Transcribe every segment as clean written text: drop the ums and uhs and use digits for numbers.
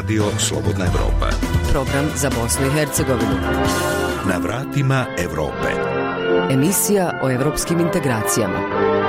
Radio Slobodna Evropa. Program za Bosnu i Hercegovinu. Na vratima Evrope. Emisija o evropskim integracijama.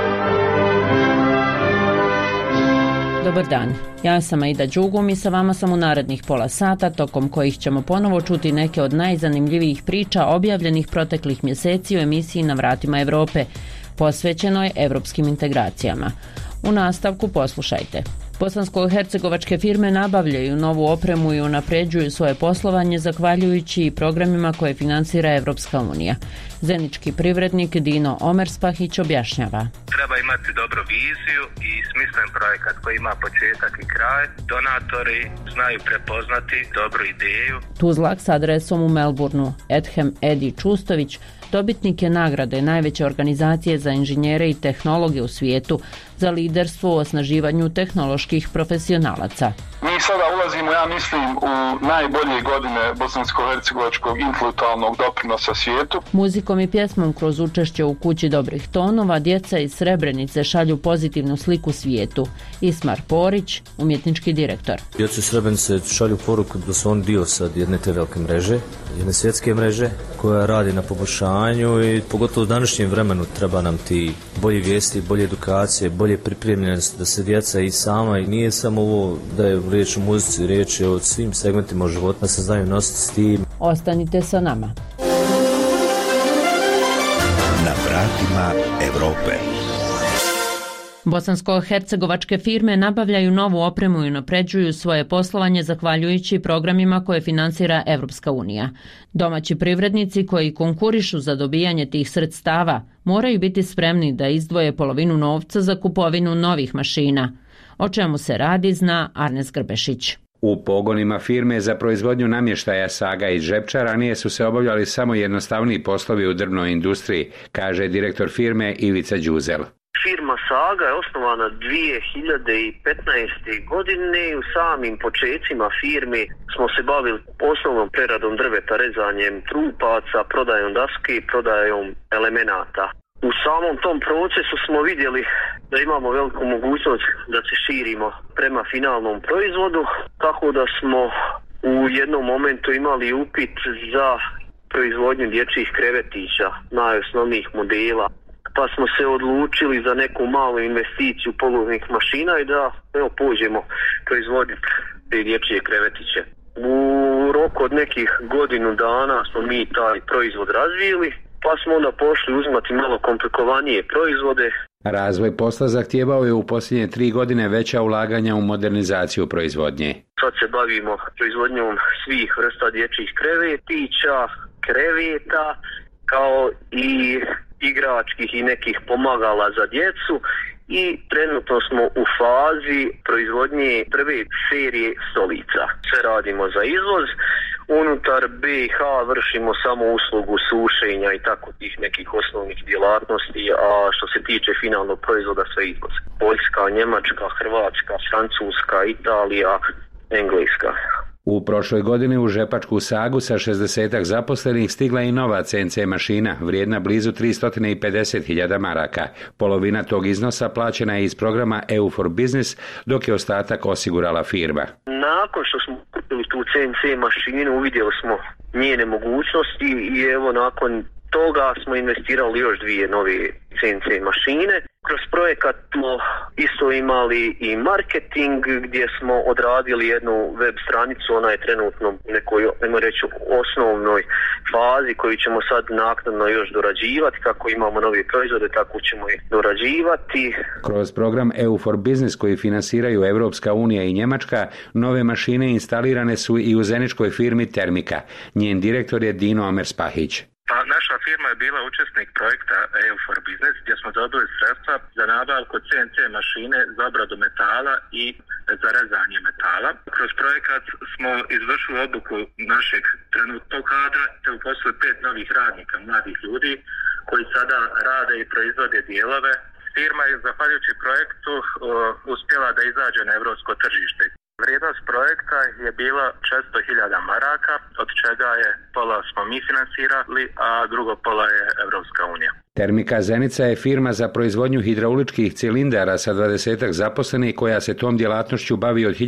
Dobar dan, ja sam Aida Đugum i sa vama sam u narednih pola sata, tokom kojih ćemo ponovo čuti neke od najzanimljivijih priča objavljenih proteklih mjeseci u emisiji Na vratima Evrope, posvećenoj evropskim integracijama. U nastavku poslušajte. Bosansko-hercegovačke firme nabavljaju novu opremu i unapređuju svoje poslovanje zahvaljujući programima koje finansira Evropska unija. Zenički privrednik Dino Omerspahić objašnjava. Treba imati dobru viziju i smislen projekat koji ima početak i kraj. Donatori znaju prepoznati dobru ideju. Tuzlak s adresom u Melbourneu, Edhem Edi Čustović, dobitnik je nagrade najveće organizacije za inženjere i tehnologe u svijetu za liderstvo u osnaživanju tehnoloških profesionalaca. Mi sada ulazimo, ja mislim, u najbolje godine bosansko-hercegovačkog intelektualnog doprinosa svijetu. Muzikom i pjesmom kroz učešće u kući dobrih tonova djeca iz Srebrenice šalju pozitivnu sliku svijetu. Ismar Porić, umjetnički direktor. Djeca iz Srebrenice šalju poruku da su on dio sad jedne te velike mreže, jedne svjetske mreže koja radi na poboljšanju i pogotovo u današnjem vremenu treba nam ti bolje vijesti, bolje edukacije, bolje pripremljenost da se djeca i sama, i nije samo ovo da je riječ o muzici, riječ je o svim segmentima života, se znaju nositi s tim. Ostanite sa nama. Na vratima Evrope. Bosansko-hercegovačke firme nabavljaju novu opremu i unapređuju svoje poslovanje zahvaljujući programima koje finansira Evropska unija. Domaći privrednici koji konkurišu za dobijanje tih sredstava moraju biti spremni da izdvoje polovinu novca za kupovinu novih mašina. O čemu se radi zna Arnes Grbešić. U pogonima firme za proizvodnju namještaja Saga iz Žepča ranije su se obavljali samo jednostavniji poslovi u drvnoj industriji, kaže direktor firme Ivica Đuzel. Firma Saga je osnovana 2015. godine i u samim počecima firmi smo se bavili osnovnom preradom drveta, rezanjem trupaca, prodajom daske i prodajom elemenata. U samom tom procesu smo vidjeli da imamo veliku mogućnost da se širimo prema finalnom proizvodu, tako da smo u jednom momentu imali upit za proizvodnju dječjih krevetića, najosnovnijih modela. Pa smo se odlučili za neku malu investiciju polovnih mašina i da pođemo proizvoditi te dječje krevetiće. U roku od nekih godinu dana smo mi taj proizvod razvili, pa smo onda pošli uzimati malo komplikovanije proizvode. Razvoj posla zahtijevao je u posljednje 3 godine veća ulaganja u modernizaciju proizvodnje. Sad se bavimo proizvodnjom svih vrsta dječjih krevetića, kreveta, kao i igračkih i nekih pomagala za djecu i trenutno smo u fazi proizvodnje prve serije stolica. Sve radimo za izvoz, unutar BiH vršimo samo uslugu sušenja i tako tih nekih osnovnih djelatnosti, a što se tiče finalnog proizvoda sve izvoz. Poljska, Njemačka, Hrvatska, Francuska, Italija, Engleska. U prošloj godini u Žepačku Sagu sa 60 zaposlenih stigla i nova CNC mašina, vrijedna blizu 350.000 maraka. Polovina tog iznosa plaćena je iz programa EU for Business, dok je ostatak osigurala firma. Nakon što smo kupili tu CNC mašinu, uvidjeli smo njene mogućnosti i evo nakon toga smo investirali još 2 nove CNC mašine. Kroz projekat smo isto imali i marketing gdje smo odradili jednu web stranicu, ona je trenutno u nekoj, ajmo reći, osnovnoj fazi koju ćemo sad naknadno još dorađivati. Kako imamo nove proizvode, tako ćemo ih dorađivati. Kroz program EU for Business koji finansiraju Evropska unija i Njemačka, nove mašine instalirane su i u zeničkoj firmi Termika. Njen direktor je Dino Omerspahić. Pa naša firma je bila učesnik projekta EU for Business gdje smo dobili sredstva za nabavku CNC mašine za obradu metala i za rezanje metala. Kroz projekat smo izvršili obuku našeg trenutnog kadra te uposlili 5 novih radnika, mladih ljudi koji sada rade i proizvode dijelove. Firma je zahvaljujući projektu uspjela da izađe na evropsko tržište. Vrijednost projekta je bila 400.000 maraka, od čega je pola smo mi finansirali, a drugo pola je Evropska unija. Termika Zenica je firma za proizvodnju hidrauličkih cilindara sa 20 zaposlenih koja se tom djelatnošću bavi od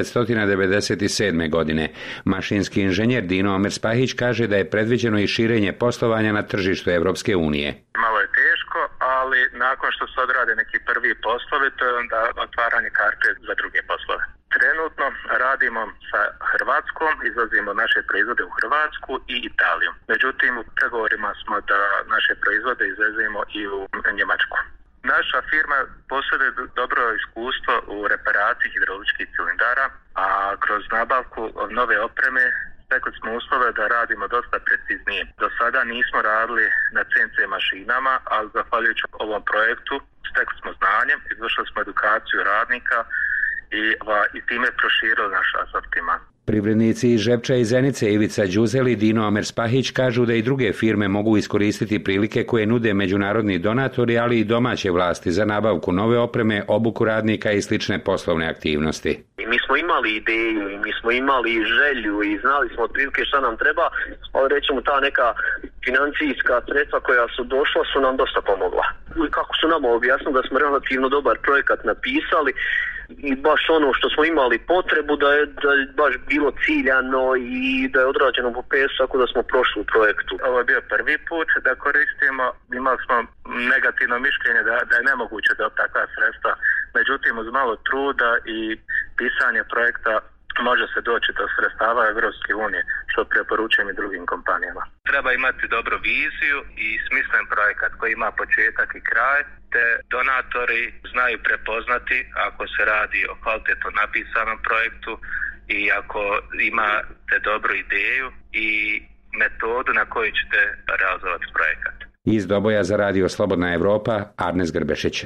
1997. godine. Mašinski inženjer Dino Omer-Spahić kaže da je predviđeno i širenje poslovanja na tržištu Evropske unije. Malo je teško, ali nakon što se odrade neki prvi poslovi, to je onda otvaranje karte za druge poslove. Trenutno radimo sa Hrvatskom, izvozimo naše proizvode u Hrvatsku i Italiju. Međutim, u pregovorima smo da naše proizvode izvezemo i u Njemačku. Naša firma posjeduje dobro iskustvo u reparaciji hidrauličkih cilindara, a kroz nabavku nove opreme stekli smo uslove da radimo dosta preciznije. Do sada nismo radili na CNC mašinama, ali zahvaljujući ovom projektu stekli smo znanje, izvršili smo edukaciju radnika i time proširili naš asortiman. Privrednici iz Žepča i Zenice Ivica Đuzeli i Dino Omer-Spahić kažu da i druge firme mogu iskoristiti prilike koje nude međunarodni donatori, ali i domaće vlasti za nabavku nove opreme, obuku radnika i slične poslovne aktivnosti. Mi smo imali ideju i mi smo imali želju i znali smo otprilike šta nam treba, ali rećemo ta neka financijska sredstva koja su došla su nam dosta pomogla. I kako su nam objasnili da smo relativno dobar projekat napisali, i baš ono što smo imali potrebu da je baš bilo ciljano i da je odrađeno po pesu, tako da smo prošli u projektu. Ovo je bio prvi put da koristimo, imali smo negativno mišljenje da je nemoguće dobiti takva sredstva, međutim uz malo truda i pisanje projekta može se doći do sredstava Evropske unije, što preporučujem i drugim kompanijama. Treba imati dobru viziju i smislen projekat koji ima početak i kraj, te donatori znaju prepoznati ako se radi o kvalitetno napisanom projektu i ako imate dobru ideju i metodu na koju ćete realizovati projekat. Iz Doboja za radio Slobodna Evropa, Arnes Grbešić.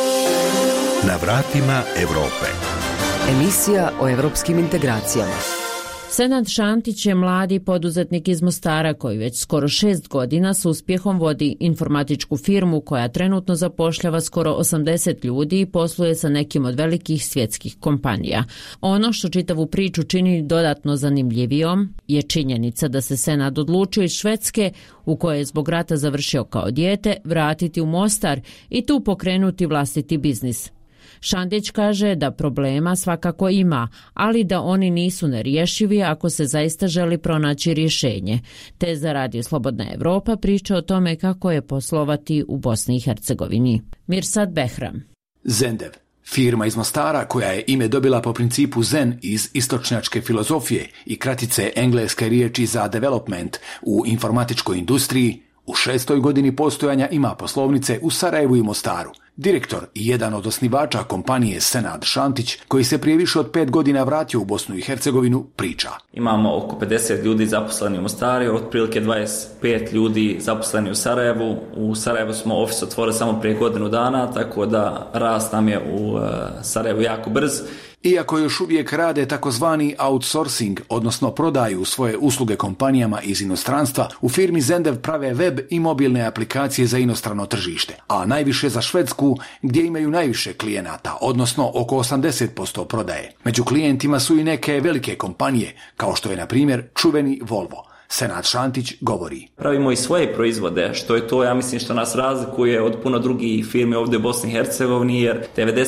Na vratima Evrope. Emisija o evropskim integracijama. Senad Šantić je mladi poduzetnik iz Mostara koji već skoro 6 godina s uspjehom vodi informatičku firmu koja trenutno zapošljava skoro 80 ljudi i posluje sa nekim od velikih svjetskih kompanija. Ono što čitavu priču čini dodatno zanimljivijom je činjenica da se Senad odlučio iz Švedske, u kojoj je zbog rata završio kao dijete, vratiti u Mostar i tu pokrenuti vlastiti biznis. Šandić kaže da problema svakako ima, ali da oni nisu nerješivi ako se zaista želi pronaći rješenje. Te za Radio Slobodna Evropa priča o tome kako je poslovati u Bosni i Hercegovini. Mirsad Behram. Zendev, firma iz Mostara koja je ime dobila po principu Zen iz istočnjačke filozofije i kratice engleske riječi za development u informatičkoj industriji, u 6. godini postojanja ima poslovnice u Sarajevu i Mostaru. Direktor i jedan od osnivača kompanije Senad Šantić, koji se prije više od 5 godina vratio u Bosnu i Hercegovinu, priča. Imamo oko 50 ljudi zaposleni u Mostaru, otprilike 25 ljudi zaposleni u Sarajevu. U Sarajevu smo ofis otvorili samo prije godinu dana, tako da rast nam je u Sarajevu jako brz. Iako još uvijek rade takozvani outsourcing, odnosno prodaju svoje usluge kompanijama iz inostranstva, u firmi Zendev prave web i mobilne aplikacije za inostrano tržište, a najviše za Švedsku gdje imaju najviše klijenata, odnosno oko 80% prodaje. Među klijentima su i neke velike kompanije, kao što je na primjer čuveni Volvo. Senad Šantić govori. Pravimo i svoje proizvode, što je to, ja mislim, što nas razlikuje od puno drugih firmi ovdje u Bosni i Hercegovini, jer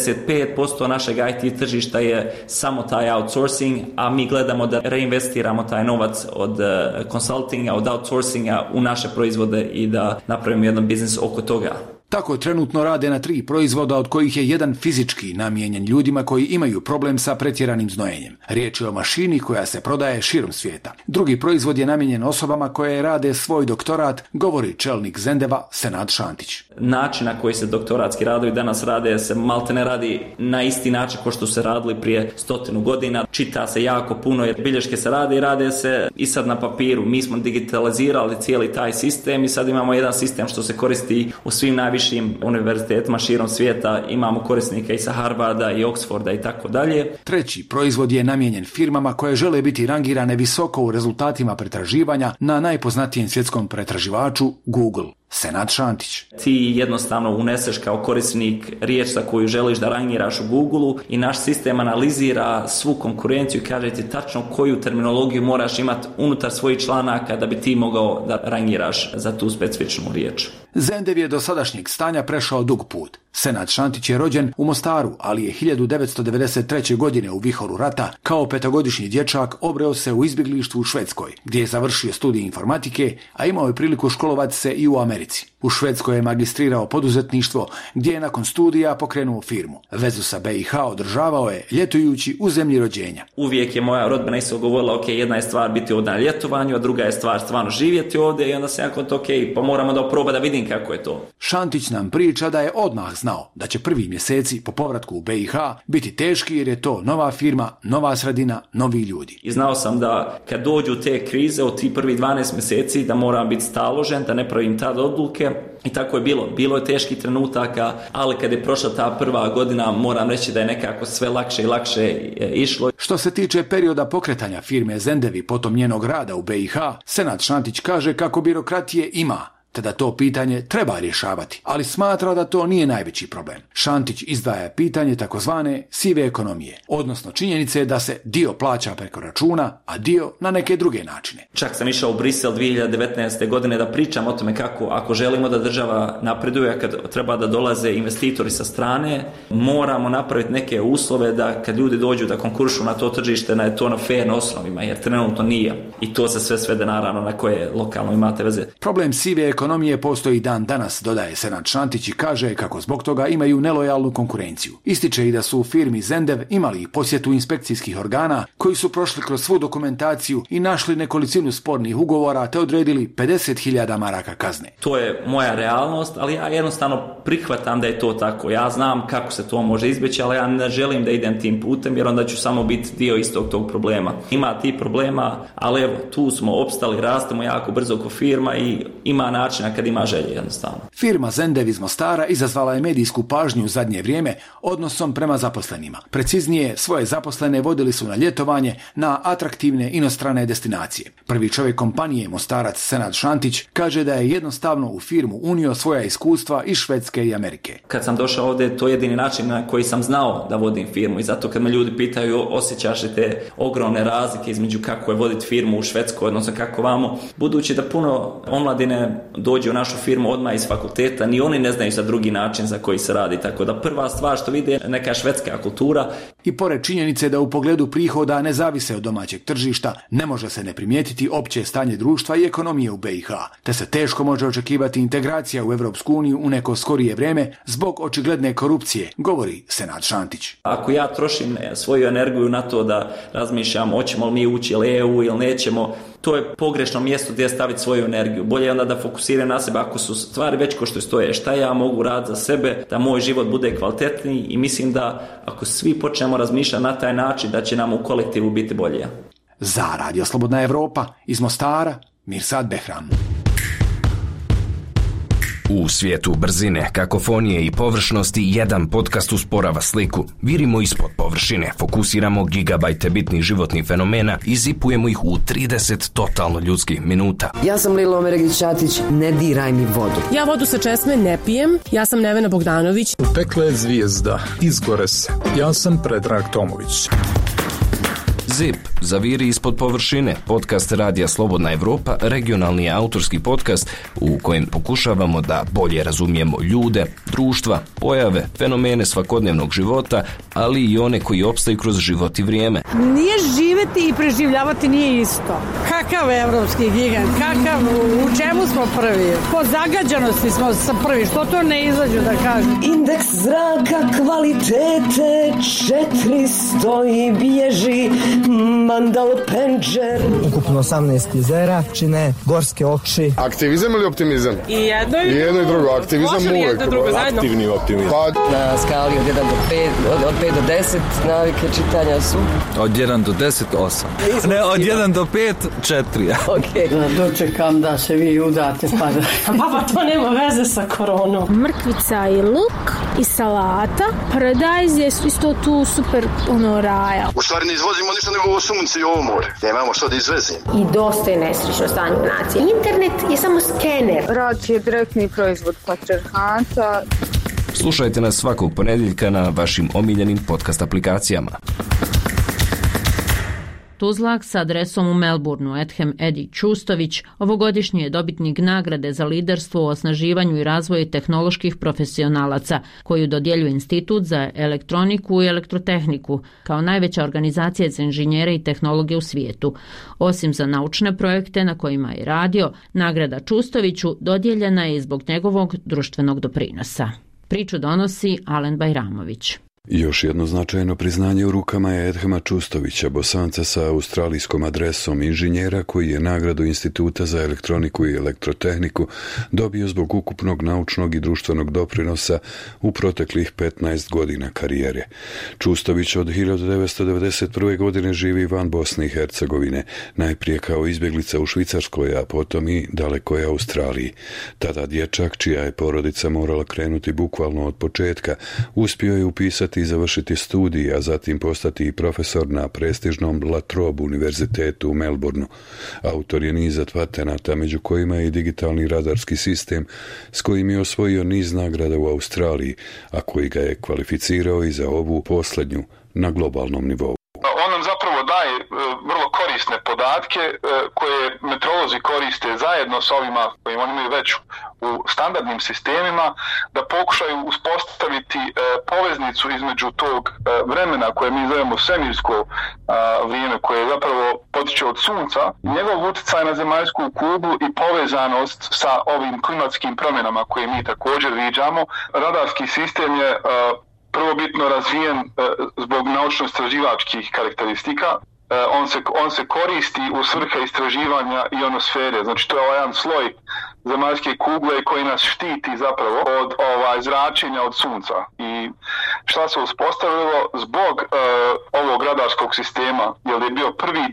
95% našeg IT tržišta je samo taj outsourcing, a mi gledamo da reinvestiramo taj novac od consultinga, od outsourcinga u naše proizvode i da napravimo jedan biznis oko toga. Tako trenutno rade na 3 proizvoda, od kojih je jedan fizički namijenjen ljudima koji imaju problem sa pretjeranim znojenjem. Riječ je o mašini koja se prodaje širom svijeta. Drugi proizvod je namijenjen osobama koje rade svoj doktorat, govori čelnik Zendeva Senad Šantić. Način na koji se doktoratski radovi danas rade se malte ne radi na isti način kao što se radili prije 100 godina. Čita se jako puno jer bilješke se rade i rade se i sad na papiru. Mi smo digitalizirali cijeli taj sistem i sad imamo jedan sistem što se koristi u svim najvišim univerzitetima širom svijeta. Imamo korisnike i sa Harvarda i Oxforda i tako dalje. Treći proizvod je namijenjen firmama koje žele biti rangirane visoko u rezultatima pretraživanja na najpoznatijem svjetskom pretraživaču Google. Senad Šantić. Ti jednostavno uneseš kao korisnik riječ za koju želiš da rangiraš u Google-u i naš sistem analizira svu konkurenciju i kaže ti tačno koju terminologiju moraš imati unutar svojih članaka da bi ti mogao da rangiraš za tu specifičnu riječ. Zendev je do sadašnjeg stanja prešao dug put. Senad Šantić je rođen u Mostaru, ali je 1993. godine u vihoru rata kao 5-godišnji dječak obreo se u izbjeglištvu u Švedskoj, gdje je završio studij informatike, a imao je priliku školovati se i u Americi. U Švedskoj je magistrirao poduzetništvo, gdje je nakon studija pokrenuo firmu. Vezu sa BiH održavao je ljetujući u zemlji rođenja. Uvijek je moja rodbina isto govorila, ok, jedna je stvar biti ovdje na ljetovanju, a druga je stvar stvarno živjeti ovdje i onda se jako to, ok, pa moramo da proba da vidim kako je to. Šantić nam priča da je odmah znao da će prvi mjeseci po povratku u BiH biti teški jer je to nova firma, nova sredina, novi ljudi. I znao sam da kad dođu te krize od tih prvih 12 mjeseci da moram biti staložen, da ne pravim tad odluke. I tako je bilo. Bilo je teških trenutaka, ali kad je prošla ta prva godina, moram reći da je nekako sve lakše i lakše išlo. Što se tiče perioda pokretanja firme Zendev i potom njenog rada u BiH, Senad Šantić kaže kako birokratije ima, te da to pitanje treba rješavati, ali smatra da to nije najveći problem. Šantić izdvaja pitanje takozvane sive ekonomije, odnosno činjenice da se dio plaća preko računa, a dio na neke druge načine. Čak sam išao u Brisel 2019. godine da pričam o tome kako, ako želimo da država napreduje, kad treba da dolaze investitori sa strane, moramo napraviti neke uslove da kad ljudi dođu da konkuršu na to tržište, da je to na fair osnovima, jer trenutno nije. I to se sve svede naravno na koje lokalno imate veze. Problem sive ekonomije postoji dan danas, dodaje Senad Šantić i kaže kako zbog toga imaju nelojalnu konkurenciju. Ističe i da su u firmi Zendev imali posjetu inspekcijskih organa koji su prošli kroz svu dokumentaciju i našli nekolicinu spornih ugovora te odredili 50.000 maraka kazne. To je moja realnost, ali ja jednostavno prihvatam da je to tako. Ja znam kako se to može izbjeći, ali ja ne želim da idem tim putem jer onda ću samo biti dio istog tog problema. Ima ti problema, ali evo, tu smo opstali, rastemo jako brzo ko firma i ima način kad ima želje jednostavno. Firma Zendev iz Mostara izazvala je medijsku pažnju u zadnje vrijeme odnosom prema zaposlenima. Preciznije, svoje zaposlene vodili su na ljetovanje na atraktivne inostrane destinacije. Prvi čovjek kompanije, Mostarac Senad Šantić, kaže da je jednostavno u firmu unio svoja iskustva iz Švedske i Amerike. Kad sam došao ovdje, to je jedini način na koji sam znao da vodim firmu i zato kad me ljudi pitaju osjećaš li te ogromne razlike između kako je voditi firmu u Švedskoj, odnosno kako vamo, budući da puno omladine dođe u našu firmu odmah iz fakulteta, ni oni ne znaju za drugi način za koji se radi, tako da prva stvar što vide je neka švedska kultura. I pored činjenice da u pogledu prihoda ne zavise od domaćeg tržišta, ne može se ne primijetiti opće stanje društva i ekonomije u BiH, te se teško može očekivati integracija u Europsku uniju u neko skorije vrijeme zbog očigledne korupcije, govori Senad Šantić. Ako ja trošim svoju energiju na to da razmišljam hoćemo li mi ući ili EU ili nećemo, to je pogrešno mjesto gdje staviti svoju energiju. Bolje je onda da fokusiram na sebe ako su stvari već ko što stoje. Šta ja mogu raditi za sebe, da moj život bude kvalitetniji i mislim da ako svi počnemo razmišljati na taj način da će nam u kolektivu biti bolje. Za Radio Slobodna Evropa iz Mostara, Mirsad Behram. U svijetu brzine, kakofonije i površnosti jedan podcast usporava sliku. Virimo ispod površine, fokusiramo gigabajte bitnih životnih fenomena i zipujemo ih u 30 totalno ljudskih minuta. Ja sam Lilo Omeregić-Ćatić, ne diraj mi vodu. Ja vodu sa česme ne pijem, ja sam Nevena Bogdanović. Pekla je zvijezda, izgore se. Ja sam Predrag Tomović. ZIP, zaviri ispod površine, podcast Radija Slobodna Evropa, regionalni autorski podcast u kojem pokušavamo da bolje razumijemo ljude, društva, pojave, fenomene svakodnevnog života, ali i one koji opstaju kroz život i vrijeme. Nije živjeti i preživljavati nije isto. Kakav evropski gigant, kakav, u čemu smo prvi? Po zagađanosti smo prvi, što to ne izađu da kažu? Indeks zraka kvalitete 400 i bježi Mandal Penđer. Ukupno 18 jezera čine gorske oči. Aktivizam ili optimizam? I jedno i drugo. Aktivizam uvijek. Aktivni optimizam. Na skali od 1 do 5, od 5 do 10 navike čitanja su? Od 1 do 10, 8. Ne, od 1 do 5, 4. Okay. Dočekam da se vi udate pa da... Baba, to nema veze sa koronom. Mrkvica i luk i salata. Paradajz je isto tu super raja. U stvari ne izvozimo ništa nego ovo sunce i ovo more. Nemamo što da izvezimo. I dosta je nesrećno stanje nacije. Internet je samo skener. Rad je direktni proizvod patrijarhata. Slušajte nas svakog ponedjeljka na vašim omiljenim podcast aplikacijama. Tuzlak s adresom u Melbourneu, Edhem Edi Čustović, ovogodišnji je dobitnik nagrade za liderstvo u osnaživanju i razvoju tehnoloških profesionalaca, koju dodjeljuje Institut za elektroniku i elektrotehniku, kao najveća organizacija za inženjere i tehnologe u svijetu. Osim za naučne projekte na kojima je radio, nagrada Čustoviću dodijeljena je i zbog njegovog društvenog doprinosa. Priču donosi Alen Bajramović. Još jedno značajno priznanje u rukama je Edhema Čustovića, Bosanca sa australijskom adresom, inženjera koji je nagradu Instituta za elektroniku i elektrotehniku dobio zbog ukupnog naučnog i društvenog doprinosa u proteklih 15 godina karijere. Čustović od 1991. godine živi van Bosne i Hercegovine, najprije kao izbjeglica u Švicarskoj, a potom i dalekoj Australiji. Tada dječak, čija je porodica morala krenuti bukvalno od početka, uspio je upisati i završiti studij, a zatim postati i profesor na prestižnom La Trobe univerzitetu u Melbourneu. Autor je niza patenata, među kojima je i digitalni radarski sistem s kojim je osvojio niz nagrada u Australiji, a koji ga je kvalificirao i za ovu posljednju na globalnom nivou. On nam zapravo daje vrlo korisne podatke koje meteorolozi koriste zajedno s ovima koji oni imaju već u standardnim sistemima, da pokušaju uspostaviti poveznicu između tog vremena koje mi zovemo svemirsko vrijeme, koje zapravo potiče od sunca, njegov utjecaj na zemaljsku kuglu i povezanost sa ovim klimatskim promjenama koje mi također viđamo. Radarski sistem je prvobitno razvijen zbog naučno-istraživačkih karakteristika. On se koristi u svrhe istraživanja ionosfere, znači to je ovaj jedan sloj zemaljske kugle koji nas štiti zapravo od zračenja od sunca. I šta se uspostavilo zbog ovog radarskog sistema, jer je bio prvi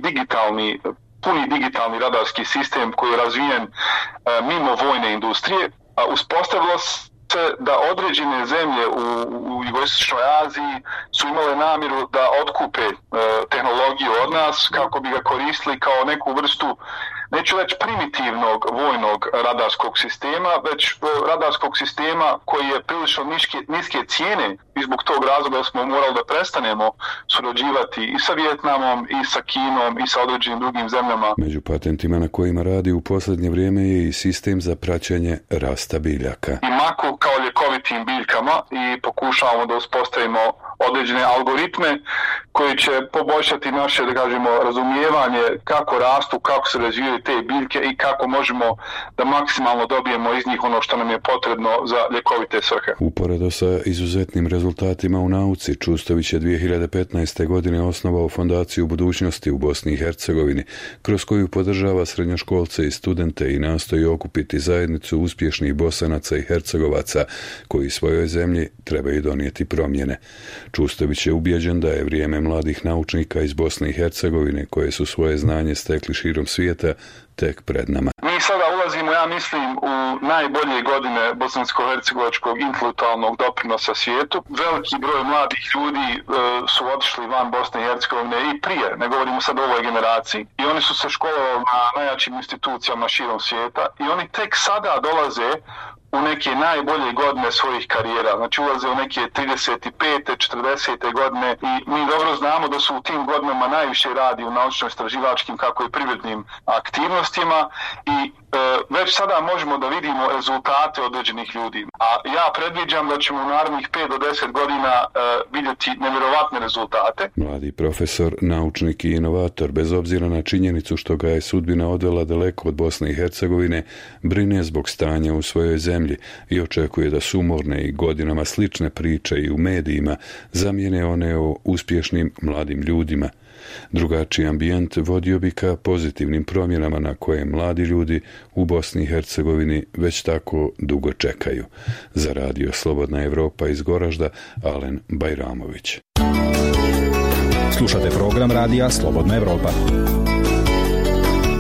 puni digitalni radarski sistem koji je razvijen mimo vojne industrije, uspostavilo da određene zemlje u jugoistočnoj Aziji su imale namjeru da otkupe tehnologiju od nas kako bi ga koristili kao neku vrstu, neću reći primitivnog vojnog radarskog sistema, već radarskog sistema koji je prilično niske cijene i zbog tog razloga smo morali da prestanemo surađivati i sa Vijetnamom, i sa Kinom, i sa određenim drugim zemljama. Među patentima na kojima radi u posljednje vrijeme je i sistem za praćenje rasta biljaka. I maku kao ljekovitim biljkama i pokušavamo da uspostavimo određene algoritme koji će poboljšati naše, da kažemo, razumijevanje kako rastu, kako se razvijaju te biljke i kako možemo da maksimalno dobijemo iz njih ono što nam je potrebno za ljekovite svrhe. Uporedo sa izuzetnim rezultatima u nauci, Čustović je 2015. godine osnovao Fondaciju budućnosti u Bosni i Hercegovini, kroz koju podržava srednjoškolce i studente i nastoji okupiti zajednicu uspješnih Bosanaca i Hercegovaca koji svojoj zemlji trebaju donijeti promjene. Čustović je ubijeđen da je vrijeme mladih naučnika iz Bosne i Hercegovine koje su svoje znanje stekli širom svijeta tek pred nama. Mi sada ulazimo, ja mislim, u najbolje godine bosansko-hercegovačkog intelektualnog doprinosa svijetu. Veliki broj mladih ljudi su otišli van Bosne i Hercegovine i prije, ne govorimo sad o ovoj generaciji, i oni su se školovali na najjačim institucijama širom svijeta i oni tek sada dolaze u neke najbolje godine svojih karijera, znači ulaze u neke 35. 40. godine i mi dobro znamo da su u tim godinama najviše radi u naučno-istraživačkim kako i privrednim aktivnostima i već sada možemo da vidimo rezultate određenih ljudi. A ja predviđam da ćemo u narednih 5 do 10 godina vidjeti nevjerovatne rezultate. Mladi profesor, naučnik i inovator, bez obzira na činjenicu što ga je sudbina odvela daleko od Bosne i Hercegovine, brine zbog stanja u svojoj zemlji i očekuje da sumorne i godinama slične priče i u medijima zamijene one o uspješnim mladim ljudima. Drugačiji ambijent vodio bi ka pozitivnim promjenama na koje mladi ljudi u Bosni i Hercegovini već tako dugo čekaju. Za radio Slobodna Evropa iz Goražda, Alen Bajramović. Slušate program radija Slobodna Evropa.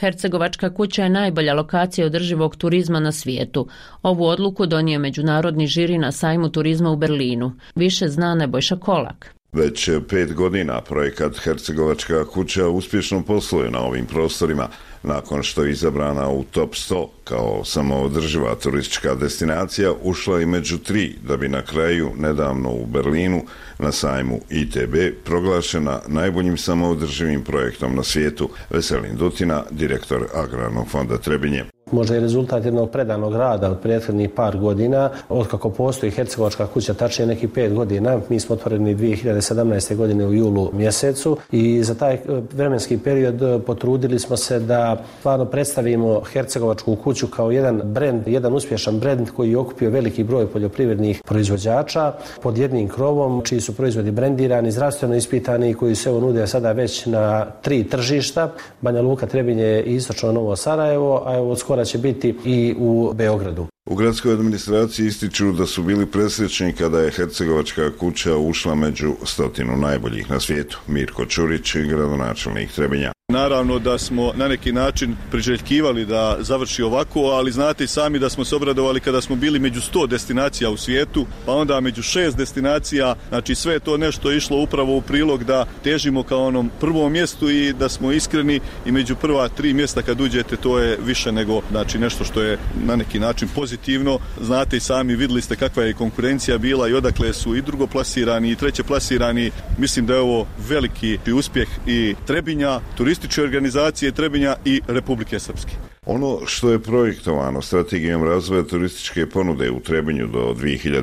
Hercegovačka kuća je najbolja lokacija održivog turizma na svijetu. Ovu odluku donio je međunarodni žiri na sajmu turizma u Berlinu. Više zna Nebojša Kolak. Već 5 godina projekat Hercegovačka kuća uspješno posluje na ovim prostorima, nakon što je izabrana u top 100 kao samoodrživa turistička destinacija, ušla i među 3, da bi na kraju nedavno u Berlinu na sajmu ITB proglašena najboljim samoodrživim projektom na svijetu. Veselin Dutina, direktor Agrarnog fonda Trebinje. Možda je rezultat jednog predanog rada od prethodnih par godina, otkako postoji Hercegovačka kuća, tačnije nekih 5 godina. Mi smo otvoreni 2017. godine u julu mjesecu i za taj vremenski period potrudili smo se da stvarno predstavimo Hercegovačku kuću kao jedan brend, jedan uspješan brend koji je okupio veliki broj poljoprivrednih proizvođača pod jednim krovom, čiji su proizvodi brendirani, zdravstveno ispitani i koji se evo nude sada već na 3 tržišta, Banja Luka, Trebinje i istočno Novo Sarajevo, a evo skoro će biti i u Beogradu. U gradskoj administraciji ističu da su bili presrećni kada je Hercegovačka kuća ušla među 100 najboljih na svijetu. Mirko Čurić, gradonačelnik Trebinja. Naravno da smo na neki način priželjkivali da završi ovako, ali znate i sami da smo se obradovali kada smo bili među 100 destinacija u svijetu, pa onda među 6 destinacija, znači sve je to nešto išlo upravo u prilog da težimo kao onom prvom mjestu i da smo iskreni i među prva 3 mjesta kad uđete to je više nego znači nešto što je na neki način pozitivno. Znate i sami, vidjeli ste kakva je konkurencija bila i odakle su i drugoplasirani i trećeplasirani. Mislim da je ovo veliki uspjeh i Trebinja, turističke organizacije Trebinja i Republike Srpske. Ono što je projektovano strategijom razvoja turističke ponude u Trebinju do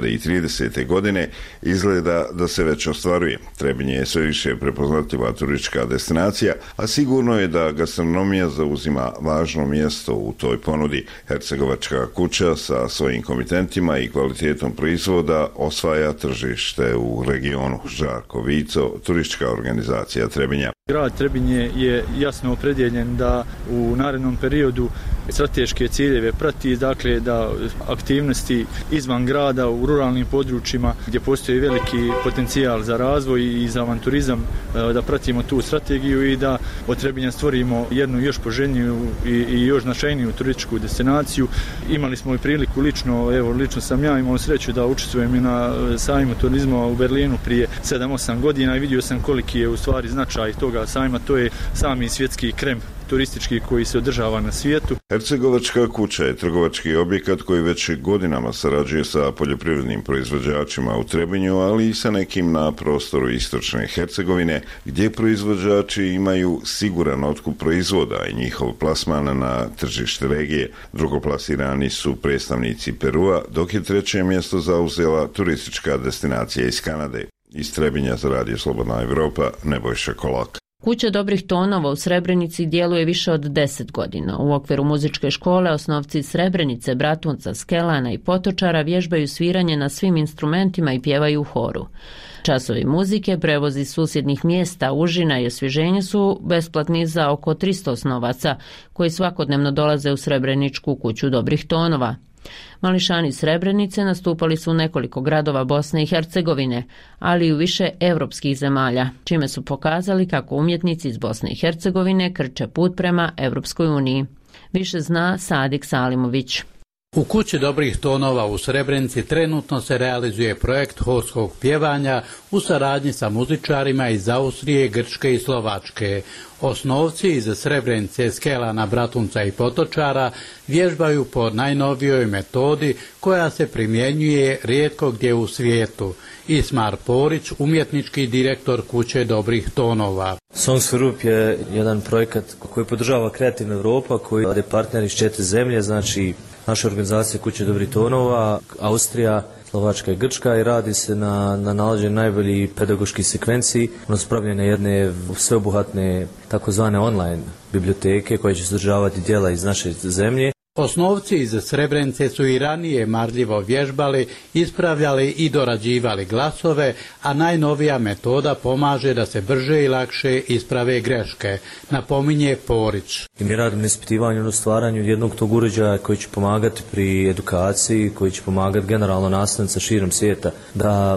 2030. godine izgleda da se već ostvaruje. Trebinje je sve više prepoznatljiva turistička destinacija, a sigurno je da gastronomija zauzima važno mjesto u toj ponudi. Hercegovačka kuća sa svojim komitentima i kvalitetom proizvoda osvaja tržište u regionu. Žarko Vico, turistička organizacija Trebinja. Grad Trebinje je jasno opredjeljen da u narednom periodu strateške ciljeve prati, dakle da aktivnosti izvan grada u ruralnim područjima gdje postoji veliki potencijal za razvoj i za avanturizam, da pratimo tu strategiju i da od Trebinja stvorimo jednu još poželjniju i još značajniju turističku destinaciju. Imali smo i priliku lično sam ja imao sreću da učestvujem i na sajmu turizma u Berlinu prije 7-8 godina i vidio sam koliki je u stvari značaj toga sajma. To je sami svjetski krem turistički koji se održava na svijetu. Hercegovačka kuća je trgovački objekat koji već godinama sarađuje sa poljoprivrednim proizvođačima u Trebinju, ali i sa nekim na prostoru istočne Hercegovine, gdje proizvođači imaju siguran otkup proizvoda i njihov plasman na tržište regije. Drugoplasirani su predstavnici Perua, dok je 3. mjesto zauzela turistička destinacija iz Kanade. Iz Trebinja za Radio Slobodna Evropa, Nebojša Kolak. Kuća dobrih tonova u Srebrenici djeluje više od 10 godina. U okviru muzičke škole osnovci iz Srebrenice, Bratunca, Skelana i Potočara vježbaju sviranje na svim instrumentima i pjevaju u horu. Časovi muzike, prevozi susjednih mjesta, užina i osvježenje su besplatni za oko 300 osnovaca koji svakodnevno dolaze u Srebreničku kuću dobrih tonova. Mališani Srebrenice nastupali su u nekoliko gradova Bosne i Hercegovine, ali i u više europskih zemalja, čime su pokazali kako umjetnici iz Bosne i Hercegovine krče put prema Europskoj uniji. Više zna Sadik Salimović. U kući dobrih tonova u Srebrenici trenutno se realizuje projekt horskog pjevanja u saradnji sa muzičarima iz Austrije, Grčke i Slovačke. Osnovci iz Srebrenice, Skelana, Bratunca i Potočara vježbaju po najnovijoj metodi koja se primjenjuje rijetko gdje u svijetu. Ismar Porić, umjetnički direktor kuće dobrih tonova. Songs for Europe je jedan projekat koji podržava Kreativna Europa, koji je partner iz 4 zemlje, znači naša organizacija Kuće dobrih tonova, Austrija, Slovačka i Grčka, i radi se na nalaženju najboljih pedagoških sekvenciji, spravljene jedne sveobuhvatne takozvane online biblioteke koje će sadržavati djela iz naše zemlje. Osnovci iz Srebrenice su i ranije marljivo vježbali, ispravljali i dorađivali glasove, a najnovija metoda pomaže da se brže i lakše isprave greške, napominje Porić. I mi radimo na ispitivanju, na stvaranju jednog tog uređaja koji će pomagati pri edukaciji, koji će pomagati generalno nastavnicima širom svijeta da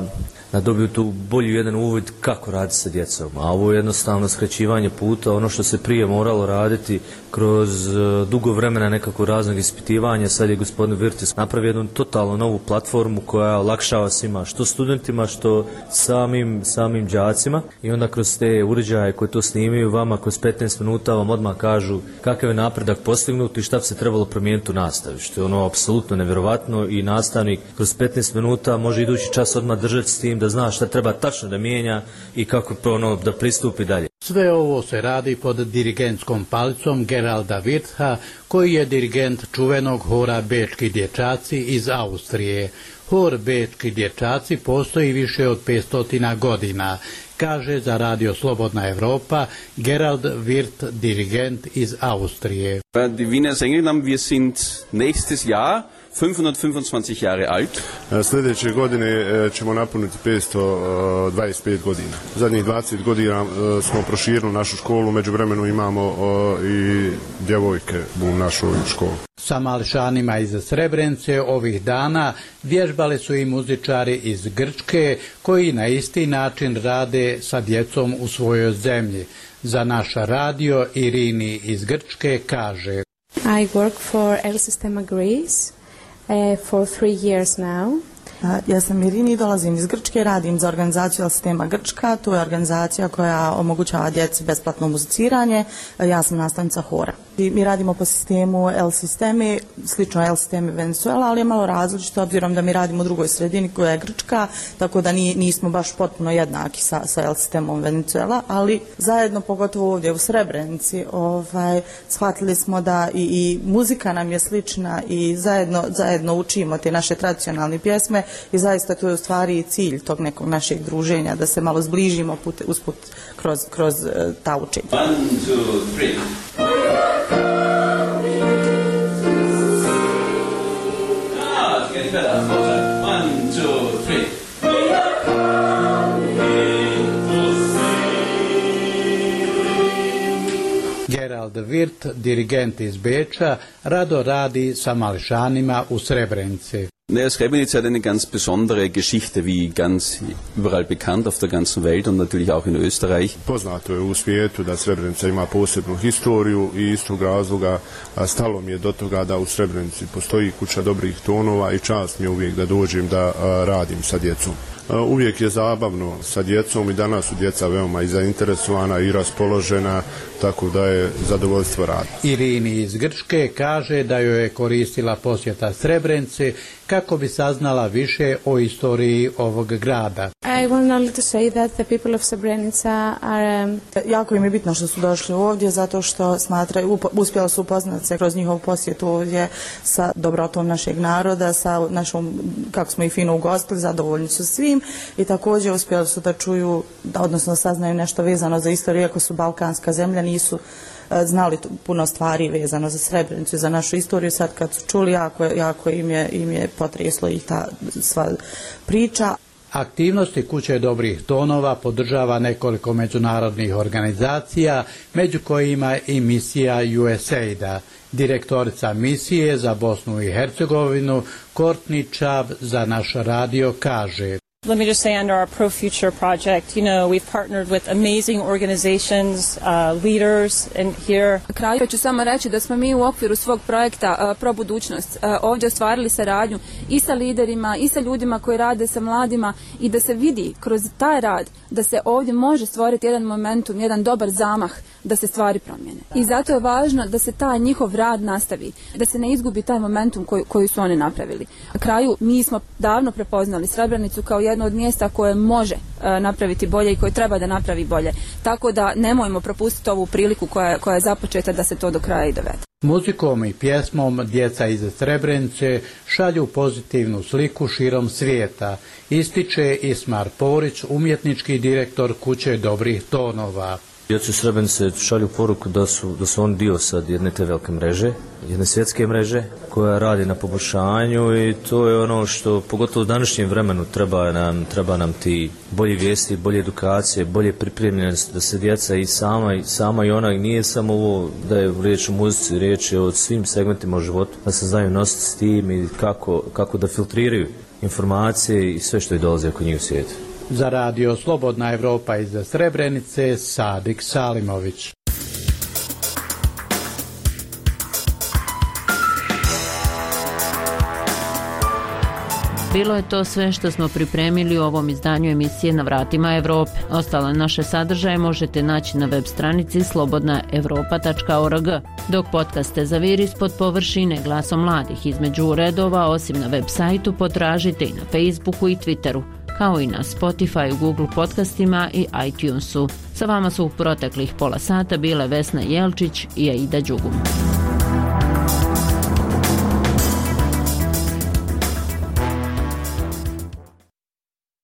da dobiju tu bolji jedan uvid kako raditi sa djecom. A ovo je jednostavno skraćivanje puta, ono što se prije moralo raditi kroz dugo vremena nekako raznog ispitivanja. Sad je gospodin Virtis napravio jednu totalno novu platformu koja olakšava svima, što studentima, što samim đacima, i onda kroz te uređaje koje to snimaju vama kroz 15 minuta vam odmah kažu kakav je napredak postignut i šta bi se trebalo promijeniti u nastavi, što je ono apsolutno nevjerovatno, i nastavnik kroz 15 minuta može idući čas odmah držati s tim da zna šta treba tačno da mijenja i kako da pristupi dalje. Sve ovo se radi pod dirigentskom palicom Geralda Wirtha, koji je dirigent čuvenog hora Bečki dječaci iz Austrije. Hor Bečki dječaci postoji više od 500 godina, kaže za Radio Slobodna Evropa Gerald Wirth, dirigent iz Austrije. Die Wiener Sängerinnen, wir sind nächstes Jahr 525 Jahre alt. Sljedeće godine ćemo napuniti 525 godina. Zadnjih 20 godina smo proširili našu školu, međuvremenu imamo i djevojke u našoj školi. Sa mališanima iz Srebrenice ovih dana vježbali su i muzičari iz Grčke, koji na isti način rade sa djecom u svojoj zemlji. Za naš radio Irini iz Grčke kaže: I work for El Sistema Greece for 3 years now. Ja sam Irini, dolazim iz Grčke, radim za organizaciju El Sistema Grčka. To je organizacija koja omogućava djeci besplatno muziciranje. Ja sam nastavnica hora. Mi radimo po sistemu El Sistemi, slično El Sistemi Venezuela, ali je malo različito obzirom da mi radimo u drugoj sredini koja je Grčka, tako da nismo baš potpuno jednaki sa El Sistemom Venezuela, ali zajedno, pogotovo ovdje u Srebrenici, shvatili smo da i muzika nam je slična i zajedno učimo te naše tradicionalne pjesme, i zaista to je u stvari cilj tog nekog našeg druženja, da se malo zbližimo usput kroz ta učenja. 1, 2, 3. Gerald Wirth, dirigent iz Beča, rado radi sa mališanima u Srebrenici. Srebrenica hat eine ganz besondere Geschichte, wie ganz überall bekannt auf der ganzen Welt und natürlich auch in Österreich. Poznato je u svijetu da Srebrenica ima posebnu historiju, i iz tog razloga stalo mi je do toga da u Srebrenici postoji kuća dobrih tonova, i čast mi je uvijek da dođem da radim sa djecom. Uvijek je zabavno sa djecom, i danas su djeca veoma i zainteresovana i raspoložena, tako da je zadovoljstvo raditi. Irini iz Grčke kaže da joj je koristila posjeta Srebrenici kako bi saznala više o istoriji ovog grada. I want only to say that the people of Srebrenica are... Jako im je bitno što su došli ovdje, zato što smatraju, uspjeli su upoznati se kroz njihov posjet ovdje sa dobrotom našeg naroda, sa našom, kako smo ih fino ugostili, zadovoljni su svim, i također uspjeli su da čuju, odnosno saznaju nešto vezano za istoriju, iako su balkanska zemlja, nisu znali puno stvari vezano za Srebrenicu i za našu istoriju. Sad kad su čuli, jako im je potreslo i ta sva priča. Aktivnosti Kuće dobrih tonova podržava nekoliko međunarodnih organizacija, među kojima i misija USAID-a. Direktorica misije za Bosnu i Hercegovinu Courtney Chubb za naš radio kaže: Let me just say, under our Pro Future project, we've partnered with amazing organizations, leaders, and here. Na kraju ću samo reći da smo mi u okviru svog projekta Pro Budućnost ovdje ostvarili saradnju i sa liderima i sa ljudima koji rade sa mladima, i da se vidi kroz taj rad da se ovdje može stvoriti jedan momentum, jedan dobar zamah da se stvari promijene. I zato je važno da se taj njihov rad nastavi, da se ne izgubi taj momentum koji su oni napravili. Na kraju mi smo davno prepoznali Srebrenicu kao jedno od mjesta koje može napraviti bolje i koje treba da napravi bolje. Tako da nemojmo propustiti ovu priliku koja je započeta, da se to do kraja i dovede. Muzikom i pjesmom djeca iz Srebrenice šalju pozitivnu sliku širom svijeta, ističe Ismar Porić, umjetnički direktor Kuće dobrih tonova. Djecu Srebrenice šalju poruku da su oni dio sad jedne te velike mreže, jedne svjetske mreže koja radi na poboljšanju, i to je ono što pogotovo u današnjem vremenu treba nam ti bolji vijesti, bolje edukacije, bolje pripremljenost, da se djeca i sama i ona, nije samo ovo da je riječ o muzici, riječ je o svim segmentima u životu, da se znaju nositi s tim i kako da filtriraju informacije i sve što je dolazi oko njih u svijetu. Za radio Slobodna Evropa iz Srebrenice, Sadik Salimović. Bilo je to sve što smo pripremili u ovom izdanju emisije Na vratima Evrope. Ostale naše sadržaje možete naći na web stranici slobodnaevropa.org, dok podcaste Zaviri ispod površine glasom mladih između redova, osim na web sajtu, potražite i na Facebooku i Twitteru, kao i na Spotify, Google podcastima i iTunesu. Sa vama su u proteklih pola sata bile Vesna Jelčić i Aida Đugum.